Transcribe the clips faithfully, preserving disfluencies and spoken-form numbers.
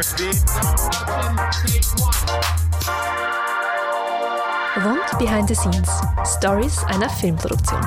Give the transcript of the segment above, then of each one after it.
Rund Behind the Scenes. Stories einer Filmproduktion.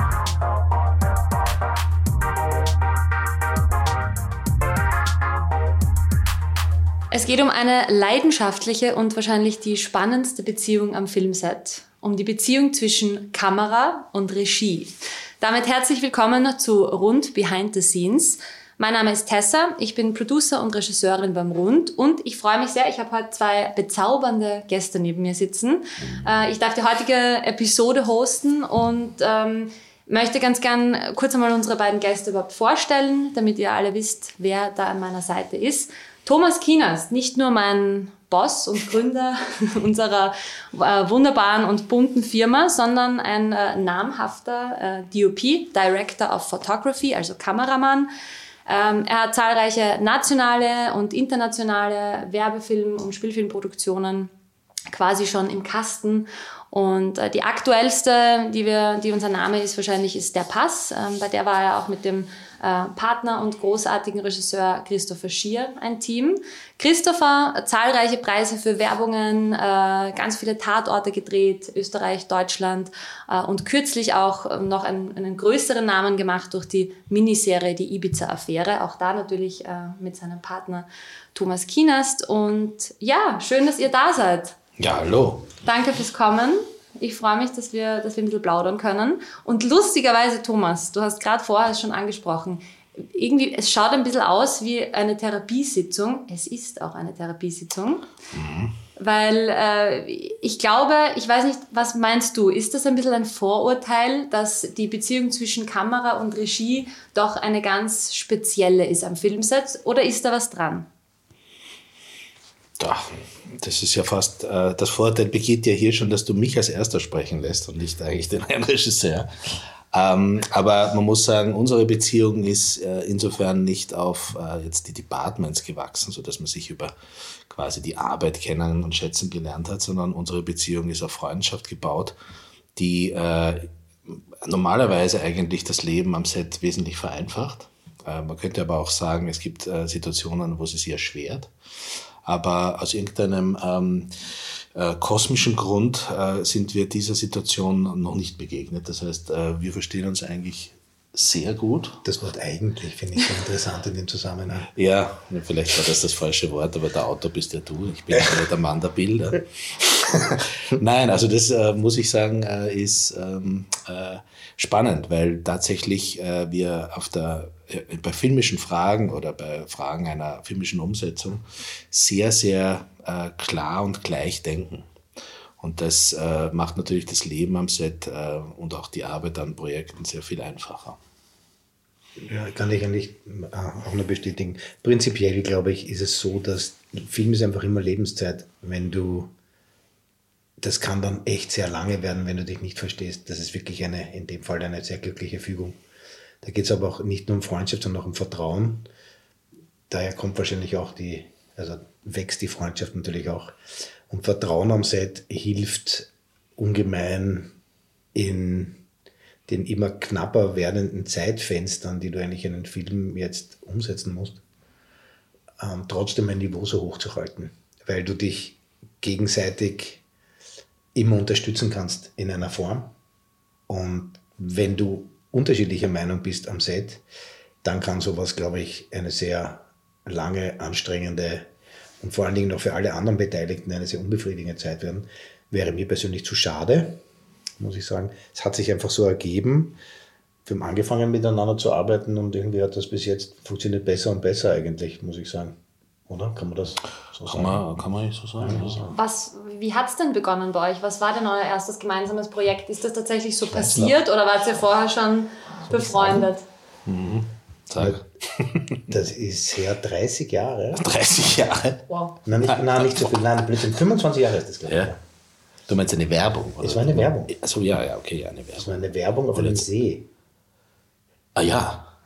Es geht um eine leidenschaftliche und wahrscheinlich die spannendste Beziehung am Filmset. Um die Beziehung zwischen Kamera und Regie. Damit herzlich willkommen zu Rund Behind the Scenes. Mein Name ist Tessa, ich bin Producer und Regisseurin beim Rund und ich freue mich sehr, ich habe heute zwei bezaubernde Gäste neben mir sitzen. Äh, ich darf die heutige Episode hosten und ähm, möchte ganz gern kurz einmal unsere beiden Gäste überhaupt vorstellen, damit ihr alle wisst, wer da an meiner Seite ist. Thomas Kienast, nicht nur mein Boss und Gründer unserer äh, wunderbaren und bunten Firma, sondern ein äh, namhafter äh, D O P, Director of Photography, also Kameramann. Ähm, er hat zahlreiche nationale und internationale Werbefilm- und Spielfilmproduktionen quasi schon im Kasten. Und äh, die aktuellste, die, wir, die unser Name ist, wahrscheinlich ist Der Pass. Ähm, bei der war er auch mit dem äh, Partner und großartigen Regisseur Christopher Schier ein Team. Christopher, äh, zahlreiche Preise für Werbungen, äh, ganz viele Tatorte gedreht, Österreich, Deutschland äh, und kürzlich auch äh, noch einen, einen größeren Namen gemacht durch die Miniserie Die Ibiza-Affäre. Auch da natürlich äh, mit seinem Partner Thomas Kienast. Und ja, schön, dass ihr da seid. Ja, hallo. Danke fürs Kommen. Ich freue mich, dass wir, dass wir ein bisschen plaudern können. Und lustigerweise, Thomas, du hast gerade vorher schon angesprochen, irgendwie, es schaut ein bisschen aus wie eine Therapiesitzung. Es ist auch eine Therapiesitzung. Mhm. Weil äh, ich glaube, ich weiß nicht, was meinst du? Ist das ein bisschen ein Vorurteil, dass die Beziehung zwischen Kamera und Regie doch eine ganz spezielle ist am Filmset? Oder ist da was dran? Ach, das ist ja fast, äh, das Vorteil begeht ja hier schon, dass du mich als Erster sprechen lässt und nicht eigentlich den einen Regisseur. Ähm, aber man muss sagen, unsere Beziehung ist äh, insofern nicht auf äh, jetzt die Departments gewachsen, sodass man sich über quasi die Arbeit kennen und schätzen gelernt hat, sondern unsere Beziehung ist auf Freundschaft gebaut, die äh, normalerweise eigentlich das Leben am Set wesentlich vereinfacht. Äh, man könnte aber auch sagen, es gibt äh, Situationen, wo sie sich erschwert. Aber aus irgendeinem ähm, äh, kosmischen Grund äh, sind wir dieser Situation noch nicht begegnet. Das heißt, äh, wir verstehen uns eigentlich sehr gut. Das Wort eigentlich finde ich sehr interessant in dem Zusammenhang. Ja, vielleicht war das das falsche Wort, aber der Autor bist ja du. Ich bin ja der Mann der Bilder. Nein, also das äh, muss ich sagen, äh, ist ähm, äh, spannend, weil tatsächlich äh, wir auf der bei filmischen Fragen oder bei Fragen einer filmischen Umsetzung sehr, sehr äh, klar und gleich denken. Und das äh, macht natürlich das Leben am Set äh, und auch die Arbeit an Projekten sehr viel einfacher. Ja, kann ich eigentlich auch nur bestätigen. Prinzipiell, glaube ich, ist es so, dass Film ist einfach immer Lebenszeit. Wenn du, das kann dann echt sehr lange werden, wenn du dich nicht verstehst. Das ist wirklich eine, in dem Fall eine sehr glückliche Fügung. Da geht es aber auch nicht nur um Freundschaft, sondern auch um Vertrauen. Daher kommt wahrscheinlich auch die, also wächst die Freundschaft natürlich auch. Und Vertrauen am Set hilft ungemein in den immer knapper werdenden Zeitfenstern, die du eigentlich in einen Film jetzt umsetzen musst, ähm, trotzdem ein Niveau so hoch zu halten, weil du dich gegenseitig immer unterstützen kannst in einer Form. Und wenn du unterschiedlicher Meinung bist am Set, dann kann sowas, glaube ich, eine sehr lange, anstrengende und vor allen Dingen auch für alle anderen Beteiligten eine sehr unbefriedigende Zeit werden. Wäre mir persönlich zu schade, muss ich sagen. Es hat sich einfach so ergeben. Wir haben angefangen miteinander zu arbeiten und irgendwie hat das bis jetzt funktioniert besser und besser eigentlich, muss ich sagen. Oder? Kann man das so kann sagen? Man, kann man nicht so sagen. Ja. Was, wie hat es denn begonnen bei euch? Was war denn euer erstes gemeinsames Projekt? Ist das tatsächlich so passiert oder wart ihr vorher schon befreundet? Mhm. Sag. Das ist her dreißig Jahre. dreißig Jahre? Wow. Nein, nicht, nein, nicht so viel. Nein, Blödsinn. fünfundzwanzig Jahre ist das, glaube ich. Ja. Du meinst eine Werbung? Oder? Es war eine Werbung. Achso, ja, ja, okay, ja, eine Werbung. Es war eine Werbung auf einem See. Ah ja.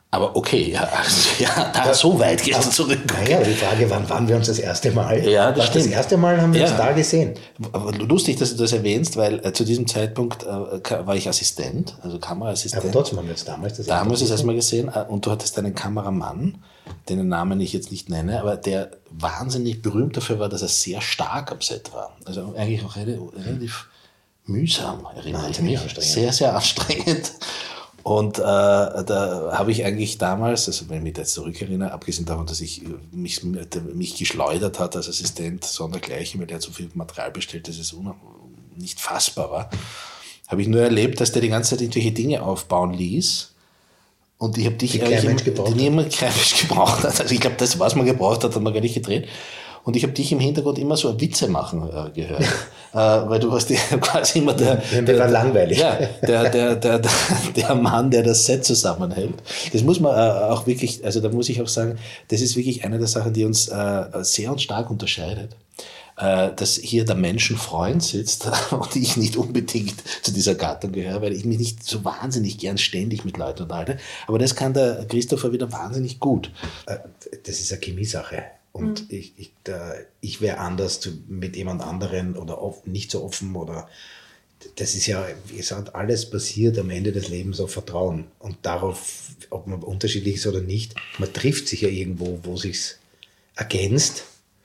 Aber okay, ja, also, ja da so weit geht es zurück. Naja, aber die Frage, wann waren wir uns das erste Mal? Ja, das Was, stimmt. Das erste Mal haben wir Ja. uns da gesehen. Aber lustig, dass du das erwähnst, weil äh, zu diesem Zeitpunkt äh, war ich Assistent, also Kameraassistent. Aber trotzdem haben wir uns damals das Da haben wir es das erste erstmal gesehen äh, und du hattest einen Kameramann, den Namen ich jetzt nicht nenne, aber der wahnsinnig berühmt dafür war, dass er sehr stark am Set war. Also eigentlich auch relativ mühsam, erinnere ich mich. anstrengend. Sehr, sehr anstrengend. Und äh, da habe ich eigentlich damals, also wenn ich mich jetzt zurückerinnere, abgesehen davon, dass ich mich, mich geschleudert hat als Assistent, sondergleichen, weil der so viel Material bestellt, dass es un- nicht fassbar war, habe ich nur erlebt, dass der die ganze Zeit irgendwelche Dinge aufbauen ließ. Und ich habe dich Die eigentlich kein Mensch immer- gebraucht die niemand kein Mensch gebraucht hat. Also ich glaube, das, was man gebraucht hat, hat man gar nicht gedreht. Und ich habe dich im Hintergrund immer so Witze machen äh, gehört. äh, weil du warst ja quasi immer der, Ja, der war langweilig. Ja, der, der, der, der, der Mann, der das Set zusammenhält. Das muss man äh, auch wirklich, also da muss ich auch sagen, das ist wirklich eine der Sachen, die uns äh, sehr und stark unterscheidet. Äh, dass hier der Menschenfreund sitzt und ich nicht unbedingt zu dieser Gattung gehöre, weil ich mich nicht so wahnsinnig gern ständig mit Leuten unterhalte. Aber das kann der Christopher wieder wahnsinnig gut. Äh, Das ist eine Chemiesache. Und ich, ich, da, ich wäre anders zu, mit jemand anderen oder off, nicht so offen oder das ist ja, wie gesagt, alles basiert am Ende des Lebens auf Vertrauen und darauf, ob man unterschiedlich ist oder nicht. Man trifft sich ja irgendwo, wo sich's ergänzt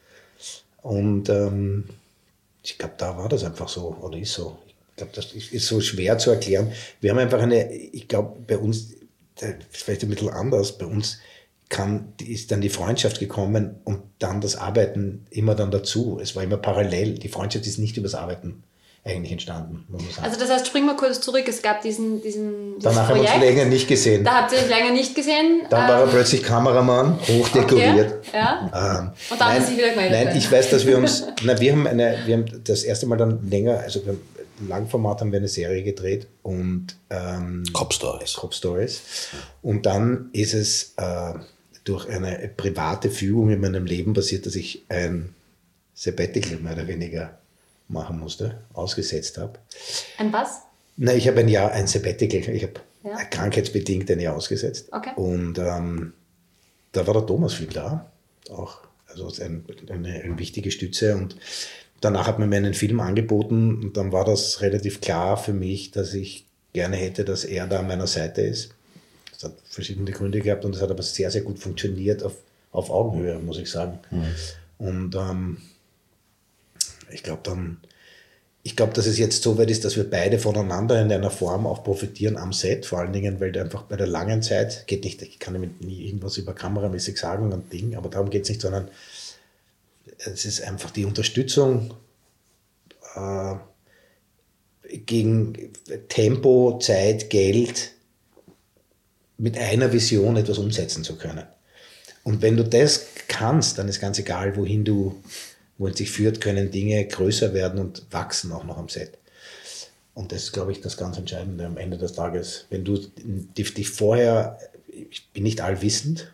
und ähm, ich glaube, da war das einfach so oder ist so. Ich glaube, das ist, ist so schwer zu erklären. Wir haben einfach eine, ich glaube, bei uns, vielleicht ein bisschen anders, bei uns kann, ist dann die Freundschaft gekommen und dann das Arbeiten immer dann dazu. Es war immer parallel. Die Freundschaft ist nicht übers Arbeiten eigentlich entstanden, muss man sagen. Also das heißt, springen wir kurz zurück. Es gab diesen, diesen dieses Danach haben wir uns Projekt. länger nicht gesehen. Da habt ihr euch länger nicht gesehen. Dann war er Ähm, plötzlich Kameramann, hochdekoriert. Okay, ja. Ähm, Und dann hat er sich wieder gemeldet. Nein, ich weiß, dass wir uns, na, wir haben eine, wir haben das erste Mal dann länger, also wir haben, Langformat haben wir eine Serie gedreht und ähm, Cop Stories. Cop Stories. Und dann ist es äh, durch eine private Fügung in meinem Leben passiert, dass ich ein Sabbatical mehr oder weniger machen musste, ausgesetzt habe. Ein was? Na, ich habe ein Jahr, ein Sabbatical, ich habe Ja. krankheitsbedingt ein Jahr ausgesetzt. Okay. Und ähm, da war der Thomas viel da, auch also ein, eine, eine wichtige Stütze. Und danach hat man mir einen Film angeboten und dann war das relativ klar für mich, dass ich gerne hätte, dass er da an meiner Seite ist. Das hat verschiedene Gründe gehabt und das hat aber sehr, sehr gut funktioniert auf, auf Augenhöhe, muss ich sagen. Mhm. Und ähm, ich glaube dann, ich glaube, dass es jetzt so weit ist, dass wir beide voneinander in einer Form auch profitieren am Set, vor allen Dingen, weil einfach bei der langen Zeit, geht nicht, ich kann nämlich nie irgendwas über kameramäßig sagen und Ding, aber darum geht es nicht, sondern es ist einfach die Unterstützung äh, gegen Tempo, Zeit, Geld, mit einer Vision etwas umsetzen zu können. Und wenn du das kannst, dann ist ganz egal, wohin du, wo es dich führt, können Dinge größer werden und wachsen auch noch am Set. Und das ist, glaube ich, das ganz Entscheidende am Ende des Tages. Wenn du dich vorher, ich bin nicht allwissend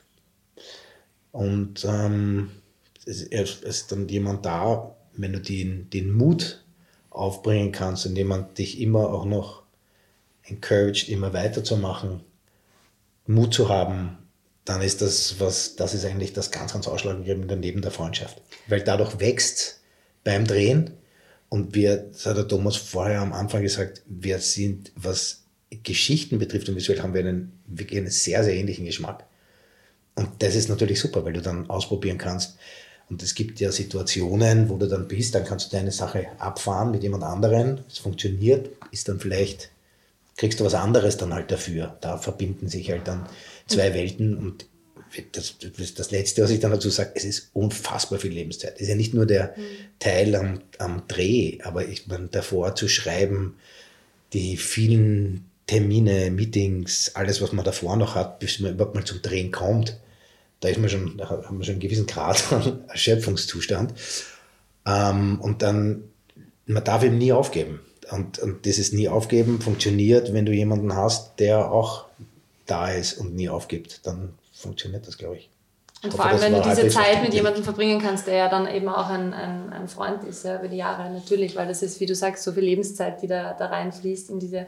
und ähm, es ist dann jemand da, wenn du den, den Mut aufbringen kannst und jemand dich immer auch noch encouraged, immer weiterzumachen, Mut zu haben, dann ist das was, das ist eigentlich das ganz, ganz Ausschlaggebende neben der Freundschaft. Weil dadurch wächst beim Drehen und wir, das hat der Thomas vorher am Anfang gesagt, wir sind, was Geschichten betrifft und visuell haben wir einen, wirklich einen sehr, sehr ähnlichen Geschmack. Und das ist natürlich super, weil du dann ausprobieren kannst. Und es gibt ja Situationen, wo du dann bist, dann kannst du deine Sache abfahren mit jemand anderen. Es funktioniert, ist dann vielleicht, kriegst du was anderes dann halt dafür. Da verbinden sich halt dann zwei Welten und das, das, das Letzte, was ich dann dazu sage, es ist unfassbar viel Lebenszeit. Es ist ja nicht nur der mhm. Teil am, am Dreh, aber ich meine, davor zu schreiben, die vielen Termine, Meetings, alles, was man davor noch hat, bis man überhaupt mal zum Drehen kommt, da ist man schon, da haben wir schon einen gewissen Grad an Erschöpfungszustand. Ähm, und dann, man darf eben nie aufgeben. Und, und dieses nie aufgeben funktioniert, wenn du jemanden hast, der auch da ist und nie aufgibt, dann funktioniert das, glaube ich. Und ich vor hoffe, allem, wenn du diese Zeit verständlich. mit jemandem verbringen kannst, der ja dann eben auch ein, ein, ein Freund ist, ja, über die Jahre natürlich, weil das ist, wie du sagst, so viel Lebenszeit, die da, da reinfließt in diese,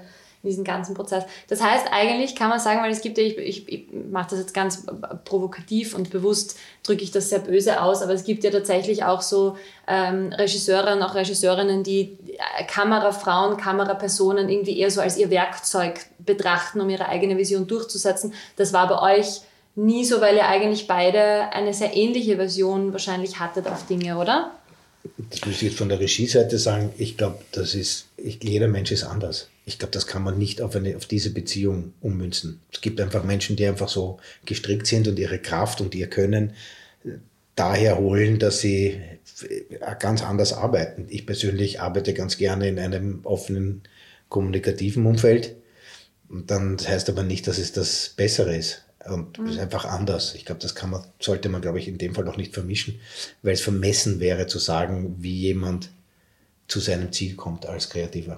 in diesem ganzen Prozess. Das heißt, eigentlich kann man sagen, weil es gibt ja, ich, ich, ich mache das jetzt ganz provokativ und bewusst drücke ich das sehr böse aus, aber es gibt ja tatsächlich auch so ähm, Regisseure und auch Regisseurinnen, die äh, Kamerafrauen, Kamerapersonen irgendwie eher so als ihr Werkzeug betrachten, um ihre eigene Vision durchzusetzen. Das war bei euch nie so, weil ihr eigentlich beide eine sehr ähnliche Version wahrscheinlich hattet auf Dinge, oder? Das muss ich jetzt von der Regieseite sagen. Ich glaube, das ist, ich, jeder Mensch ist anders. Ich glaube, das kann man nicht auf, eine, auf diese Beziehung ummünzen. Es gibt einfach Menschen, die einfach so gestrickt sind und ihre Kraft und ihr Können daher holen, dass sie ganz anders arbeiten. Ich persönlich arbeite ganz gerne in einem offenen, kommunikativen Umfeld. Und dann das heißt aber nicht, dass es das Bessere ist. Und es ist einfach anders. Ich glaube, das kann man, sollte man, glaube ich, in dem Fall auch nicht vermischen, weil es vermessen wäre zu sagen, wie jemand zu seinem Ziel kommt als Kreativer.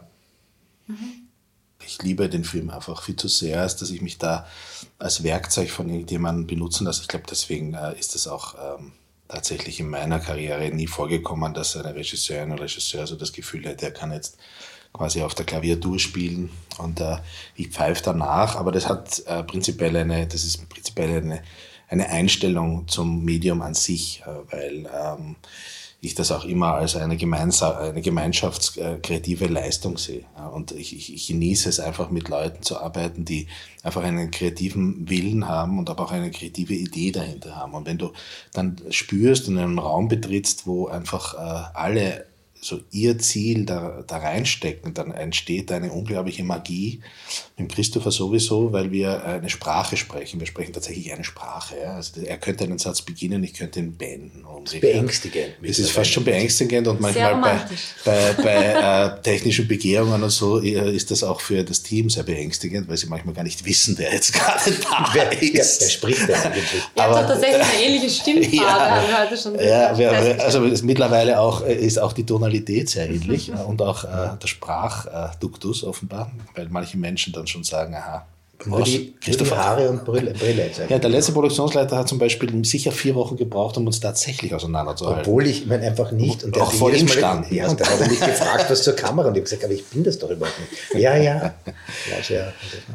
Ich liebe den Film einfach viel zu sehr, als dass ich mich da als Werkzeug von irgendjemandem benutzen lasse. Ich glaube, deswegen äh, ist es auch ähm, tatsächlich in meiner Karriere nie vorgekommen, dass eine Regisseurin oder Regisseur so das Gefühl hätte, er kann jetzt quasi auf der Klaviatur spielen und äh, ich pfeife danach, aber das hat äh, prinzipiell eine, das ist prinzipiell eine, eine Einstellung zum Medium an sich, äh, weil ähm, ich das auch immer als eine, Gemeinsa- eine gemeinschaftskreative Leistung sehe. Ja, und ich, ich, ich genieße es einfach, mit Leuten zu arbeiten, die einfach einen kreativen Willen haben und aber auch eine kreative Idee dahinter haben. Und wenn du dann spürst und einen Raum betrittst, wo einfach äh, alle so ihr Ziel da, da reinstecken, dann entsteht eine unglaubliche Magie. Mit Christopher sowieso, weil wir eine Sprache sprechen. Wir sprechen tatsächlich eine Sprache. Ja. Also er könnte einen Satz beginnen, ich könnte ihn beenden. Das ist beängstigend. Es ist fast schon beängstigend und manchmal bei, bei, bei äh, technischen Begehungen und so ist das auch für das Team sehr beängstigend, weil sie manchmal gar nicht wissen, wer jetzt gerade da wer, ist. Wer spricht denn eigentlich? Ihr habt doch tatsächlich eine ähnliche Stimmfarbe. Ja, haben wir heute schon ja wir, also mittlerweile auch, ist auch die Tonalität sehr ähnlich und auch äh, der Sprachduktus offenbar, weil manche Menschen dann schon sagen, aha, Nur die, die Haare und Brille. Brille ja, der letzte Produktionsleiter hat zum Beispiel sicher vier Wochen gebraucht, um uns tatsächlich auseinanderzuhalten. Obwohl ich meine einfach nicht. Und auch vor ihm stand. Ja, und dann hat er mich gefragt, was zur Kamera. Und ich habe gesagt, aber ich bin das doch überhaupt nicht. Ja, ja. ja sehr,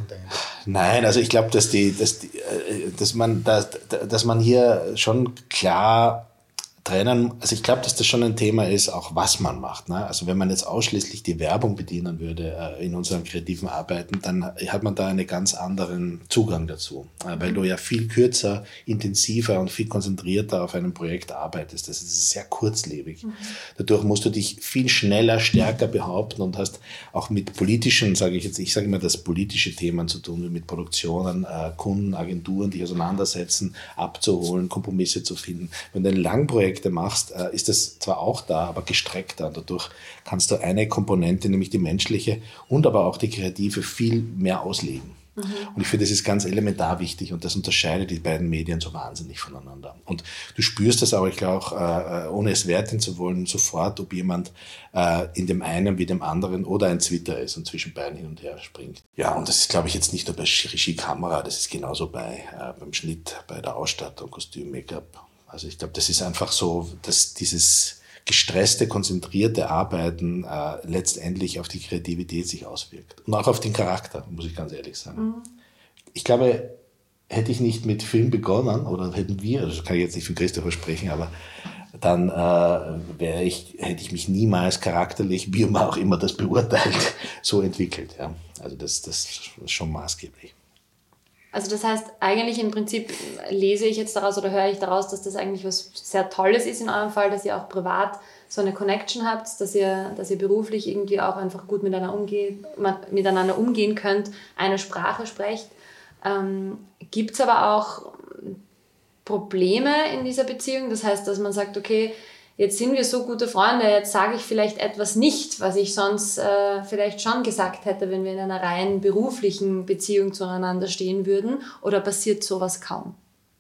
Nein, also ich glaube, dass, die, dass, die, dass, man, dass, dass man hier schon klar trennen, also ich glaube, dass das schon ein Thema ist, auch was man macht. Ne? Also wenn man jetzt ausschließlich die Werbung bedienen würde äh, in unseren kreativen Arbeiten, dann hat man da einen ganz anderen Zugang dazu, äh, weil du ja viel kürzer, intensiver und viel konzentrierter auf einem Projekt arbeitest. Das ist sehr kurzlebig. Mhm. Dadurch musst du dich viel schneller, stärker behaupten und hast auch mit politischen, sage ich jetzt, ich sage immer, das politische Themen zu tun, wie mit Produktionen, äh, Kunden, Agenturen, die auseinandersetzen, abzuholen, Kompromisse zu finden. Wenn du ein Langprojekt machst, ist das zwar auch da, aber gestreckter. Und dadurch kannst du eine Komponente, nämlich die menschliche und aber auch die kreative, viel mehr ausleben. Mhm. Und ich finde, das ist ganz elementar wichtig und das unterscheidet die beiden Medien so wahnsinnig voneinander. Und du spürst das auch, ich glaube auch, ohne es werten zu wollen, sofort, ob jemand in dem einen wie dem anderen oder ein Twitter ist und zwischen beiden hin und her springt. Ja, und das ist, glaube ich, jetzt nicht nur bei Regie, Kamera, das ist genauso bei beim Schnitt, bei der Ausstattung, Kostüm, Make-up. Also ich glaube, das ist einfach so, dass dieses gestresste, konzentrierte Arbeiten äh, letztendlich auf die Kreativität sich auswirkt. Und auch auf den Charakter, muss ich ganz ehrlich sagen. Mhm. Ich glaube, hätte ich nicht mit Film begonnen, oder hätten wir, also das kann ich jetzt nicht von Christopher sprechen, aber dann äh, wäre ich, hätte ich mich niemals charakterlich, wie man auch immer das beurteilt, so entwickelt. Ja. Also das, das ist schon maßgeblich. Also das heißt, eigentlich im Prinzip lese ich jetzt daraus oder höre ich daraus, dass das eigentlich was sehr Tolles ist in eurem Fall, dass ihr auch privat so eine Connection habt, dass ihr, dass ihr beruflich irgendwie auch einfach gut miteinander, umgeht, miteinander umgehen könnt, eine Sprache sprecht. Ähm, gibt es aber auch Probleme in dieser Beziehung? Das heißt, dass man sagt, okay, jetzt sind wir so gute Freunde, jetzt sage ich vielleicht etwas nicht, was ich sonst äh, vielleicht schon gesagt hätte, wenn wir in einer rein beruflichen Beziehung zueinander stehen würden, oder passiert sowas kaum?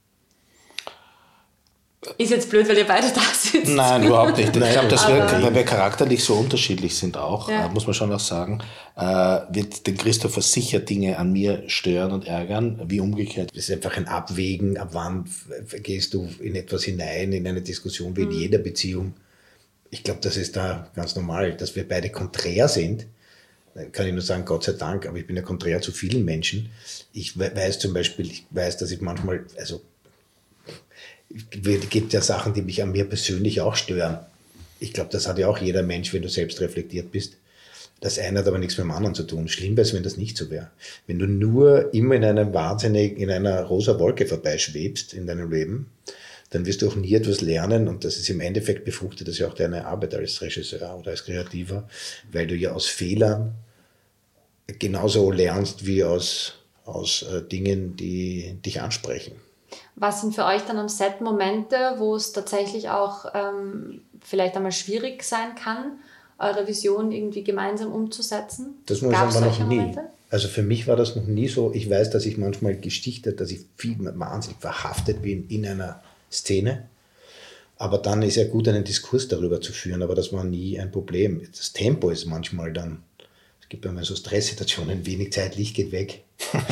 Ist jetzt blöd, weil ihr beide da sitzt. Nein, überhaupt nicht. Ich glaube, dass wir, weil wir charakterlich so unterschiedlich sind auch, ja. äh, muss man schon auch sagen, äh, wird den Christopher sicher Dinge an mir stören und ärgern, wie umgekehrt. Das ist einfach ein Abwägen, ab wann gehst du in etwas hinein, in eine Diskussion wie in jeder Beziehung. Ich glaube, das ist da ganz normal, dass wir beide konträr sind. kann ich nur sagen, Gott sei Dank, aber ich bin ja konträr zu vielen Menschen. Ich weiß zum Beispiel, ich weiß, dass ich manchmal, also es gibt ja Sachen, die mich an mir persönlich auch stören. Ich glaube, das hat ja auch jeder Mensch, wenn du selbst reflektiert bist. Das eine hat aber nichts mit dem anderen zu tun. Schlimm wäre es, wenn das nicht so wäre. Wenn du nur immer in einem wahnsinnig, in einer rosa Wolke vorbeischwebst in deinem Leben, dann wirst du auch nie etwas lernen und das ist im Endeffekt befruchtet das ja auch deine Arbeit als Regisseur oder als Kreativer, weil du ja aus Fehlern genauso lernst wie aus, aus äh, Dingen, die dich ansprechen. Was sind für euch dann am Set Momente, wo es tatsächlich auch ähm, vielleicht einmal schwierig sein kann, eure Vision irgendwie gemeinsam umzusetzen? Das muss ich sagen, war noch nie. Also für mich war das noch nie so. Ich weiß, dass ich manchmal gestichtet, dass ich viel wahnsinnig verhaftet bin in einer Szene. Aber dann ist ja gut, einen Diskurs darüber zu führen. Aber das war nie ein Problem. Das Tempo ist manchmal dann, es gibt ja mal so Stresssituationen, wenig Zeit, Licht geht weg.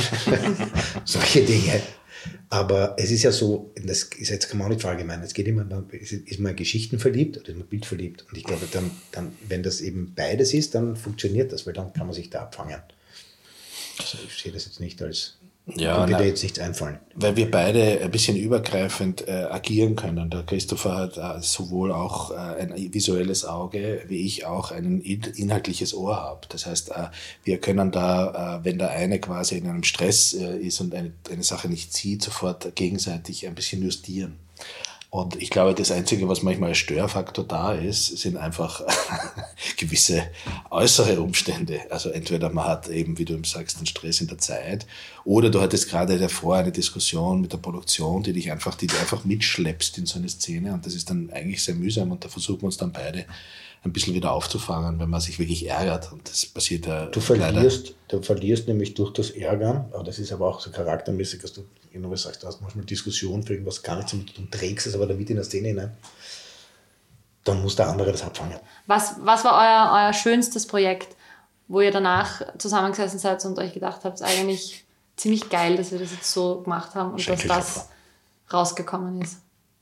Solche Dinge. Aber es ist ja so, das ist jetzt kann man auch nicht verallgemeinern, es geht immer, ist man Geschichten verliebt oder ist man Bild verliebt? Und ich glaube, dann, dann, wenn das eben beides ist, dann funktioniert das, weil dann kann man sich da abfangen. Also ich sehe das jetzt nicht als, ja, wird dir jetzt nichts einfallen. Weil wir beide ein bisschen übergreifend äh, agieren können. Der Christopher hat äh, sowohl auch äh, ein visuelles Auge, wie ich auch ein inhaltliches Ohr habe. Das heißt, äh, wir können da, äh, wenn der eine quasi in einem Stress äh, ist und eine, eine Sache nicht sieht, sofort gegenseitig ein bisschen justieren. Und ich glaube, das Einzige, was manchmal als Störfaktor da ist, sind einfach gewisse äußere Umstände. Also entweder man hat eben, wie du eben sagst, einen Stress in der Zeit, oder du hattest gerade davor eine Diskussion mit der Produktion, die dich einfach, die du einfach mitschleppst in so eine Szene, und das ist dann eigentlich sehr mühsam, und da versuchen wir uns dann beide ein bisschen wieder aufzufangen, wenn man sich wirklich ärgert, und das passiert ja du verlierst, du verlierst nämlich durch das Ärgern, aber das ist aber auch so charaktermäßig, dass du genau was sagst, du hast manchmal Diskussionen für irgendwas gar nichts und du trägst es aber damit in der Szene hinein, dann muss der andere das abfangen. Was, was war euer, euer schönstes Projekt, wo ihr danach zusammengesessen seid und euch gedacht habt, eigentlich ziemlich geil, dass wir das jetzt so gemacht haben und dass das rausgekommen ist?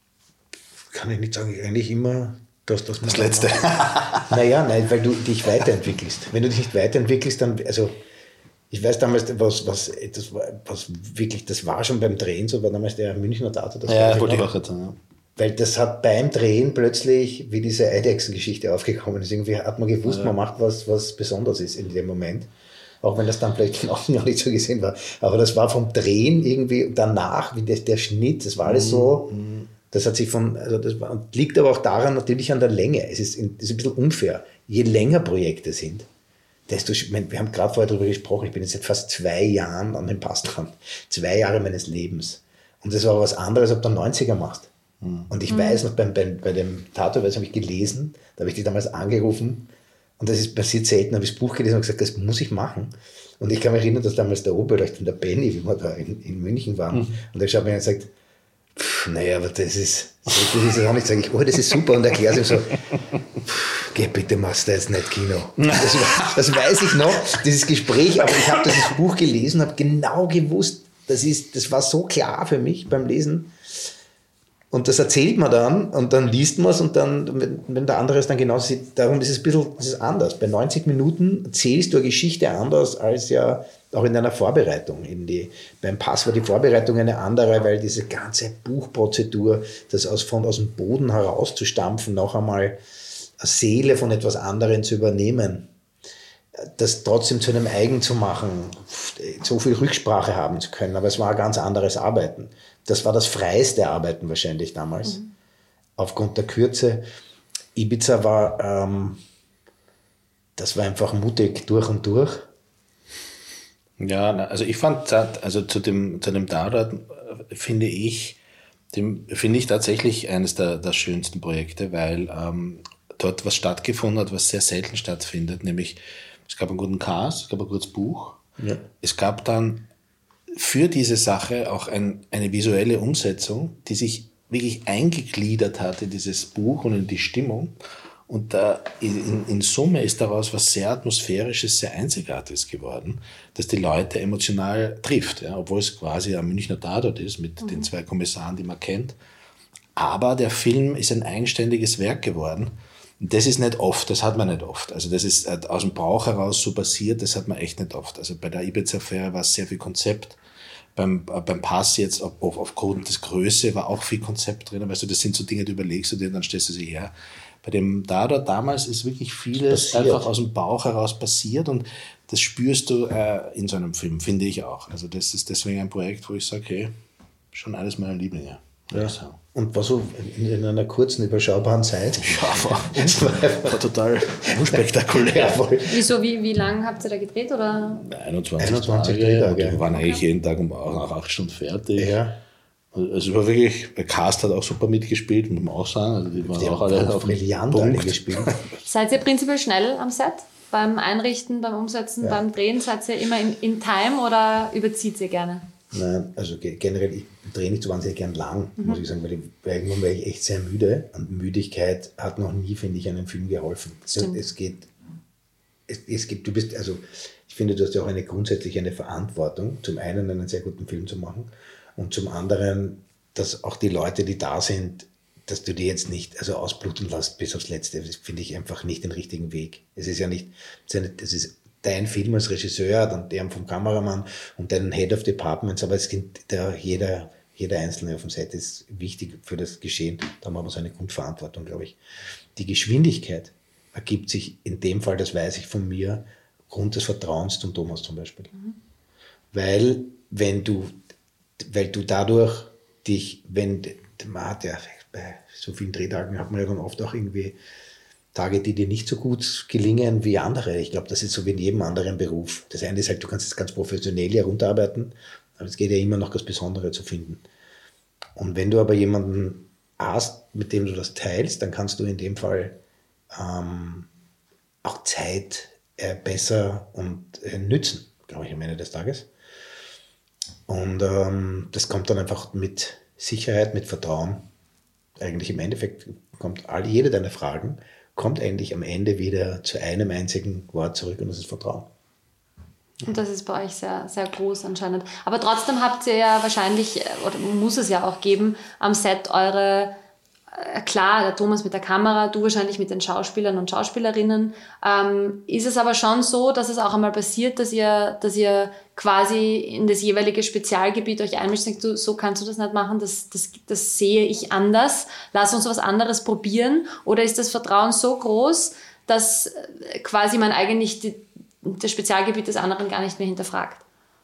Kann ich nicht sagen, eigentlich immer das, das, das Letzte. Naja, nein, weil du dich weiterentwickelst. Wenn du dich nicht weiterentwickelst, dann, also ich weiß damals, was, was, das war, was wirklich, das war schon beim Drehen so, war damals der Münchner Tator. Das ja, wollte ich auch jetzt sagen. Ja. Weil das hat beim Drehen plötzlich, wie diese Eidechsen-Geschichte aufgekommen ist, irgendwie hat man gewusst, ja. man macht was, was Besonderes ist in dem Moment. Auch wenn das dann vielleicht von außen noch nicht so gesehen war. Aber das war vom Drehen irgendwie danach, wie der, der Schnitt, das war alles so, mhm. das hat sich von, also das war, liegt aber auch daran natürlich an der Länge. Es ist, in, das ist ein bisschen unfair. Je länger Projekte sind, desto, wir haben gerade vorher darüber gesprochen, ich bin jetzt seit fast zwei Jahren an dem Pass dran. Zwei Jahre meines Lebens. Und das war was anderes, ob du neunziger machst. Mhm. Und ich mhm. weiß noch, beim, beim, bei dem Tattoo, das habe ich gelesen, da habe ich dich damals angerufen, und das ist passiert selten, habe ich das Buch gelesen und gesagt, das muss ich machen. Und ich kann mich erinnern, dass damals der Oberleuchter, der Benny, wie wir da in, in München waren, mhm. und der schaut mir und sagt, naja, aber das ist, das ist auch nicht, sage ich, oh, das ist super, und erkläre es ihm so, pff, geh bitte, machst du jetzt nicht Kino. Das, das weiß ich noch, dieses Gespräch, aber ich habe das Buch gelesen, habe genau gewusst, das, ist, das war so klar für mich beim Lesen. Und das erzählt man dann, und dann liest man es, und dann, wenn, wenn der andere es dann genauso sieht, darum ist es ein bisschen das ist anders. Bei neunzig Minuten erzählst du eine Geschichte anders als ja auch in deiner Vorbereitung. In die, beim Pass war die Vorbereitung eine andere, weil diese ganze Buchprozedur, das aus, von, aus dem Boden herauszustampfen, noch einmal eine Seele von etwas anderem zu übernehmen, das trotzdem zu einem eigen zu machen, so viel Rücksprache haben zu können, aber es war ein ganz anderes Arbeiten. Das war das freieste Arbeiten wahrscheinlich damals, mhm. aufgrund der Kürze. Ibiza war, ähm, das war einfach mutig durch und durch. Ja, also ich fand, also zu dem, zu dem Tatort finde ich, dem finde ich tatsächlich eines der, der schönsten Projekte, weil ähm, dort was stattgefunden hat, was sehr selten stattfindet, nämlich es gab einen guten Cast, es gab ein gutes Buch, ja. Es gab dann für diese Sache auch ein, eine visuelle Umsetzung, die sich wirklich eingegliedert hat in dieses Buch und in die Stimmung. Und da in, in Summe ist daraus was sehr Atmosphärisches, sehr Einzigartiges geworden, das die Leute emotional trifft, ja, obwohl es quasi ein Münchner Tatort ist mit mhm. den zwei Kommissaren, die man kennt. Aber der Film ist ein eigenständiges Werk geworden. Das ist nicht oft, das hat man nicht oft. Also das ist aus dem Bauch heraus so passiert, das hat man echt nicht oft. Also bei der Ibiza-Affäre war es sehr viel Konzept. Beim, beim Pass jetzt, auf, aufgrund des Größe, war auch viel Konzept drin. Weißt du, das sind so Dinge, die überlegst du dir, dann stellst du sie her. Bei dem Dada damals ist wirklich vieles passiert. Einfach aus dem Bauch heraus passiert und das spürst du äh, in so einem Film, finde ich auch. Also das ist deswegen ein Projekt, wo ich sage, hey, schon alles meiner Lieblinge. Ja. Und war so in, in einer kurzen, überschaubaren Zeit. Ja, war, war total unspektakulär. Wieso, wie, wie lange habt ihr da gedreht? Oder? einundzwanzig, einundzwanzig Tage. Tage. Wir waren eigentlich jeden Tag um nach acht Stunden fertig. Ja. Also war wirklich, der Cast hat auch super mitgespielt, muss man auch sagen. Also die waren die auch alle auf brillant alle gespielt. Seid ihr prinzipiell schnell am Set? Beim Einrichten, beim Umsetzen, ja. beim Drehen? Seid ihr immer in, in Time oder überzieht ihr gerne? Nein, also generell, ich drehe nicht so wahnsinnig gern lang, mhm. muss ich sagen, weil ich, weil irgendwann war ich echt sehr müde und Müdigkeit hat noch nie, finde ich, einem Film geholfen. Stimmt. Es geht, es, es gibt, du bist, also ich finde, du hast ja auch eine grundsätzlich eine Verantwortung, zum einen einen sehr guten Film zu machen und zum anderen, dass auch die Leute, die da sind, dass du die jetzt nicht also ausbluten lässt bis aufs Letzte, das finde ich einfach nicht den richtigen Weg. Es ist ja nicht, es ist dein Film als Regisseur, dann der vom Kameramann und deinen Head of Departments, aber es gibt da jeder, jeder Einzelne auf dem Set ist wichtig für das Geschehen. Da haben wir so eine Grundverantwortung, glaube ich. Die Geschwindigkeit ergibt sich in dem Fall, das weiß ich von mir, Grund des Vertrauens zum Thomas zum Beispiel. Mhm. Weil, wenn du, weil du dadurch dich, wenn, man hat ja bei so vielen Drehtagen hat man ja dann oft auch irgendwie Tage, die dir nicht so gut gelingen wie andere. Ich glaube, das ist so wie in jedem anderen Beruf. Das eine ist halt, du kannst es ganz professionell herunterarbeiten, aber es geht ja immer noch das Besondere zu finden. Und wenn du aber jemanden hast, mit dem du das teilst, dann kannst du in dem Fall ähm, auch Zeit äh, besser und äh, nützen, glaube ich, am Ende des Tages. Und ähm, das kommt dann einfach mit Sicherheit, mit Vertrauen. Eigentlich im Endeffekt kommt all, jede deiner Fragen kommt eigentlich am Ende wieder zu einem einzigen Wort zurück und das ist Vertrauen. Und das ist bei euch sehr, sehr groß anscheinend. Aber trotzdem habt ihr ja wahrscheinlich, oder muss es ja auch geben, am Set eure, äh, klar, der Thomas mit der Kamera, du wahrscheinlich mit den Schauspielern und Schauspielerinnen. Ähm, ist es aber schon so, dass es auch einmal passiert, dass ihr, dass ihr quasi in das jeweilige Spezialgebiet euch einmischt, denkt, du, so kannst du das nicht machen, das, das, das sehe ich anders, lass uns was anderes probieren? Oder ist das Vertrauen so groß, dass quasi man eigentlich die, das Spezialgebiet des anderen gar nicht mehr hinterfragt?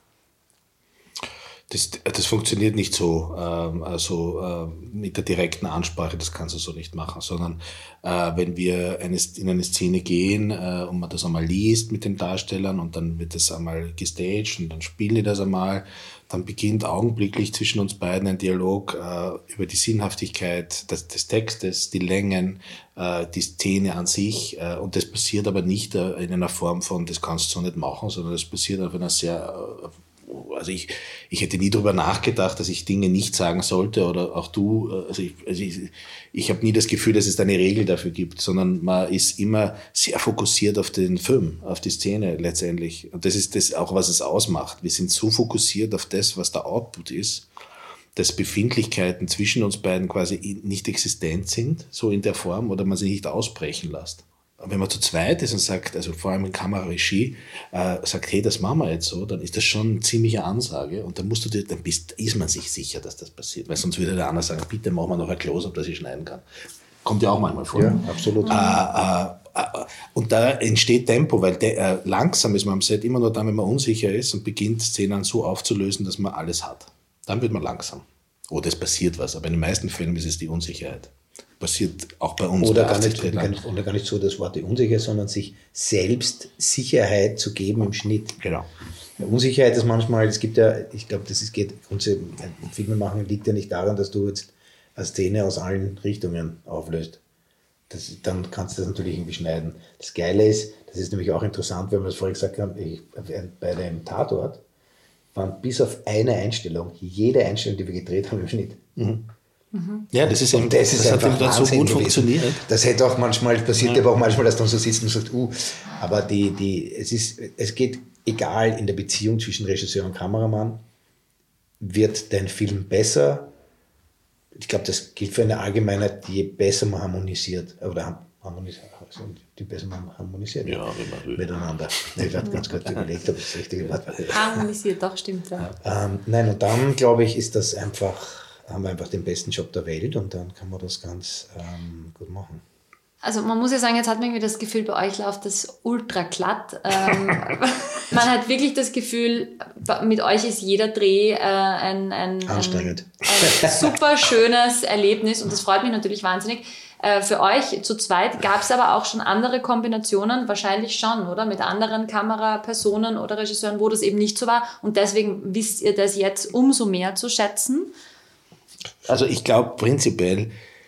Das, das funktioniert nicht so, ähm, also äh, mit der direkten Ansprache, das kannst du so nicht machen, sondern äh, wenn wir eine, in eine Szene gehen äh, und man das einmal liest mit den Darstellern und dann wird das einmal gestaged und dann spielen die das einmal, dann beginnt augenblicklich zwischen uns beiden ein Dialog äh, über die Sinnhaftigkeit des, des Textes, die Längen, äh, die Szene an sich äh, und das passiert aber nicht äh, in einer Form von, das kannst du so nicht machen, sondern das passiert auf einer sehr äh, Also ich, ich hätte nie darüber nachgedacht, dass ich Dinge nicht sagen sollte oder auch du, also ich, also ich, ich habe nie das Gefühl, dass es da eine Regel dafür gibt, sondern man ist immer sehr fokussiert auf den Film, auf die Szene letztendlich. Und das ist das auch, was es ausmacht. Wir sind so fokussiert auf das, was der Output ist, dass Befindlichkeiten zwischen uns beiden quasi nicht existent sind, so in der Form, oder man sie nicht ausbrechen lässt. Wenn man zu zweit ist und sagt, also vor allem in Kameraregie, äh, sagt, hey, das machen wir jetzt so, dann ist das schon eine ziemliche Ansage und dann musst du dir, dann bist, ist man sich sicher, dass das passiert, weil sonst würde der andere sagen, bitte machen wir noch ein Close-up, dass ich schneiden kann. Kommt ja auch manchmal vor. Ja, absolut. Äh, äh, äh, und da entsteht Tempo, weil de, äh, langsam ist man am Set immer nur dann, wenn man unsicher ist und beginnt Szenen so aufzulösen, dass man alles hat. Dann wird man langsam. Oder es passiert was, aber in den meisten Fällen ist es die Unsicherheit. Passiert auch bei uns. Oder, bei gar nicht, gar nicht, oder gar nicht so das Wort die Unsicherheit, sondern sich selbst Sicherheit zu geben im Schnitt. Genau. Unsicherheit ist manchmal, es gibt ja, ich glaube, das ist, geht, Filme machen liegt ja nicht daran, dass du jetzt eine Szene aus allen Richtungen auflöst. Das, dann kannst du das natürlich irgendwie schneiden. Das Geile ist, das ist nämlich auch interessant, weil wir das vorhin gesagt haben, ich, bei dem Tatort waren bis auf eine Einstellung, jede Einstellung, die wir gedreht haben im Schnitt. Mhm. Mhm. Ja, das ist, eben, das, das, ist das hat eben dann so gut gewesen. Funktioniert. Das hätte auch manchmal, passiert ja. aber auch manchmal, dass du so sitzt und sagst, uh, aber die, die, es ist, es geht, egal in der Beziehung zwischen Regisseur und Kameramann, wird dein Film besser. Ich glaube, das gilt für eine Allgemeinheit, je besser man harmonisiert oder harmonisiert, also die besser harmonisiert Ja, wenn man will. miteinander. Ich habe ganz kurz überlegt, ob das richtige Wort war. Harmonisiert, doch, stimmt. Ja. Ähm, nein, und dann, glaube ich, ist das einfach, haben wir einfach den besten Job der Welt und dann kann man das ganz ähm, gut machen. Also man muss ja sagen, jetzt hat man irgendwie das Gefühl, bei euch läuft das ultra glatt. Ähm, man hat wirklich das Gefühl, mit euch ist jeder Dreh äh, ein, ein, Anstrengend. ein, ein super schönes Erlebnis und das freut mich natürlich wahnsinnig. Äh, für euch zu zweit gab es aber auch schon andere Kombinationen, wahrscheinlich schon, oder? Mit anderen Kamerapersonen oder Regisseuren, wo das eben nicht so war und deswegen wisst ihr das jetzt umso mehr zu schätzen? Also ich glaube prinzipiell,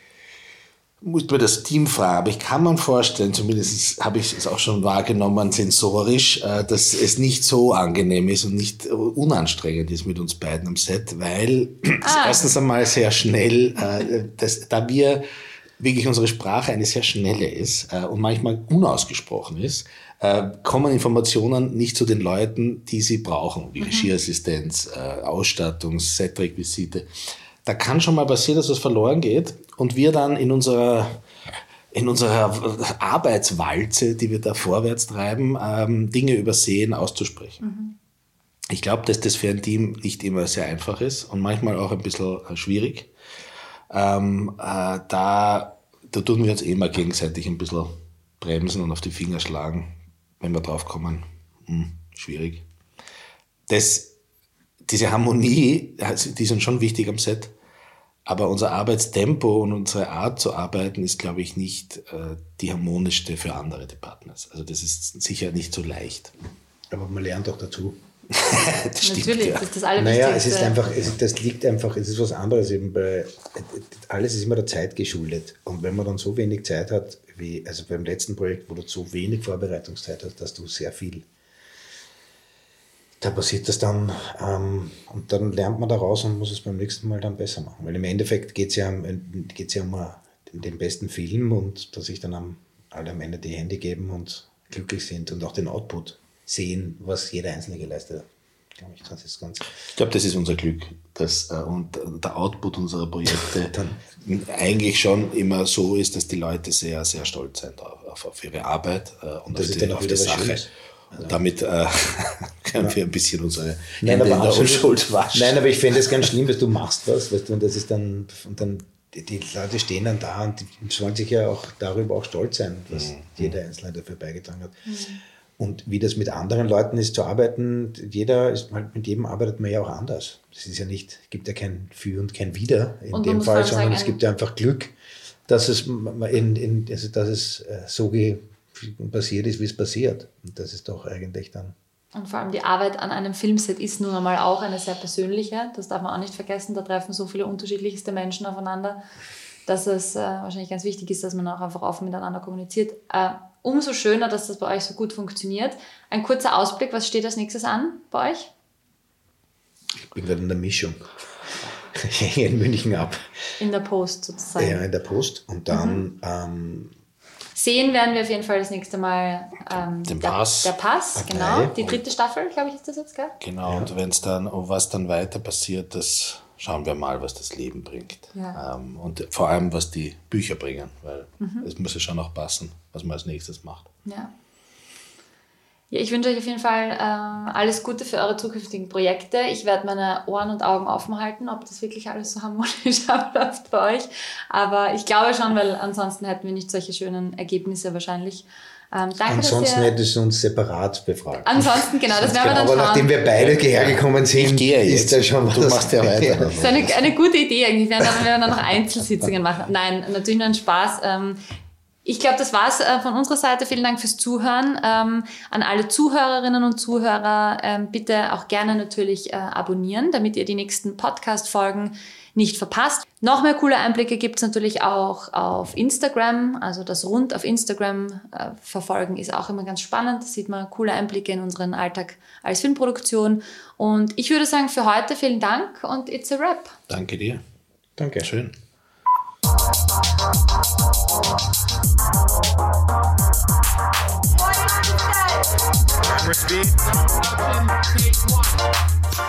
muss man das Team fragen, aber ich kann mir vorstellen, zumindest habe ich es auch schon wahrgenommen, sensorisch, dass es nicht so angenehm ist und nicht unanstrengend ist mit uns beiden am Set, weil ah. erstens einmal sehr schnell, dass, da wir wirklich unsere Sprache eine sehr schnelle ist und manchmal unausgesprochen ist, kommen Informationen nicht zu den Leuten, die sie brauchen, wie mhm. Regieassistenz, Ausstattung, Set-Requisite. Da kann schon mal passieren, dass was verloren geht und wir dann in unserer, in unserer Arbeitswalze, die wir da vorwärts treiben, ähm, Dinge übersehen, auszusprechen. Mhm. Ich glaube, dass das für ein Team nicht immer sehr einfach ist und manchmal auch ein bisschen äh, schwierig. Ähm, äh, da, da tun wir uns immer gegenseitig ein bisschen bremsen und auf die Finger schlagen, wenn wir drauf kommen. Hm, schwierig. Das Diese Harmonie, die ist uns schon wichtig am Set, aber unser Arbeitstempo und unsere Art zu arbeiten ist, glaube ich, nicht äh, die harmonischste für andere Partners. Also das ist sicher nicht so leicht. Aber man lernt auch dazu. Das stimmt, Natürlich, ja. das ist das Allerwichtigste. Naja, es ist einfach, es, das liegt einfach, es ist was anderes eben bei, alles ist immer der Zeit geschuldet. Und wenn man dann so wenig Zeit hat, wie, also beim letzten Projekt, wo du so wenig Vorbereitungszeit hast, dass du sehr viel da passiert das dann ähm, und dann lernt man daraus und muss es beim nächsten Mal dann besser machen. Weil im Endeffekt geht es ja, geht's ja um den besten Film und dass sich dann am, alle am Ende die Hände geben und glücklich sind und auch den Output sehen, was jeder Einzelne geleistet hat. Ich, das ist ganz ich glaube, das ist unser Glück. Dass, äh, und der Output unserer Projekte eigentlich schon immer so ist, dass die Leute sehr, sehr stolz sind auf, auf ihre Arbeit äh, und das auf, ist die, dann auch auf wieder die was Sache. Schönes. Und damit äh, können ja. wir ein bisschen unsere Nein, Hände aber in der Unschuld waschen. Nein, aber ich finde es ganz schlimm, dass du machst was, weißt du, und das ist dann, und dann die, die Leute stehen dann da und die sollen sich ja auch darüber auch stolz sein, was mhm. jeder Einzelne dafür beigetragen hat. Mhm. Und wie das mit anderen Leuten ist zu arbeiten, jeder ist, mit jedem arbeitet man ja auch anders. Es ist ja nicht, gibt ja kein Für und kein Wider in dem Fall, sondern sagen, es gibt ja einfach Glück, dass es, in, in, also dass es so ge passiert ist, wie es passiert. Und das ist doch eigentlich dann... Und vor allem die Arbeit an einem Filmset ist nun einmal auch eine sehr persönliche. Das darf man auch nicht vergessen. Da treffen so viele unterschiedlichste Menschen aufeinander, dass es äh, wahrscheinlich ganz wichtig ist, dass man auch einfach offen miteinander kommuniziert. Äh, umso schöner, dass das bei euch so gut funktioniert. Ein kurzer Ausblick, was steht als nächstes an bei euch? Ich bin gerade in der Mischung. Ich hänge in München ab. In der Post sozusagen. Ja, in der Post. Und dann... Mhm. Ähm, Sehen werden wir auf jeden Fall das nächste Mal ähm, den der, Pass. Der Pass, okay. Genau. Die dritte Staffel, glaube ich, ist das jetzt, gell? Genau, ja. Und wenn es dann, was dann weiter passiert, das schauen wir mal, was das Leben bringt. Ja. Ähm, und vor allem, was die Bücher bringen, weil mhm. es muss ja schon auch passen, was man als nächstes macht. Ja. Ja, ich wünsche euch auf jeden Fall äh, alles Gute für eure zukünftigen Projekte. Ich werde meine Ohren und Augen offen halten, ob das wirklich alles so harmonisch abläuft bei euch. Aber ich glaube schon, weil ansonsten hätten wir nicht solche schönen Ergebnisse wahrscheinlich. Ähm, danke, ansonsten dass ihr, hätte es uns separat befragt. Ansonsten, genau, das werden wir dann Aber schauen. nachdem wir beide hergekommen sind, ich gehe jetzt. ist da schon was. Du machst ja weiter. Das ist eine, eine gute Idee eigentlich. Wir werden dann, wir werden dann noch Einzelsitzungen machen. Nein, natürlich nur ein Spaß. Ähm, Ich glaube, das war's äh, von unserer Seite. Vielen Dank fürs Zuhören. Ähm, an alle Zuhörerinnen und Zuhörer ähm, bitte auch gerne natürlich äh, abonnieren, damit ihr die nächsten Podcast-Folgen nicht verpasst. Noch mehr coole Einblicke gibt's natürlich auch auf Instagram. Also das Rund auf Instagram äh, verfolgen ist auch immer ganz spannend. Da sieht man coole Einblicke in unseren Alltag als Filmproduktion. Und ich würde sagen, für heute vielen Dank und it's a wrap. Danke dir. Danke. Schön. What is it?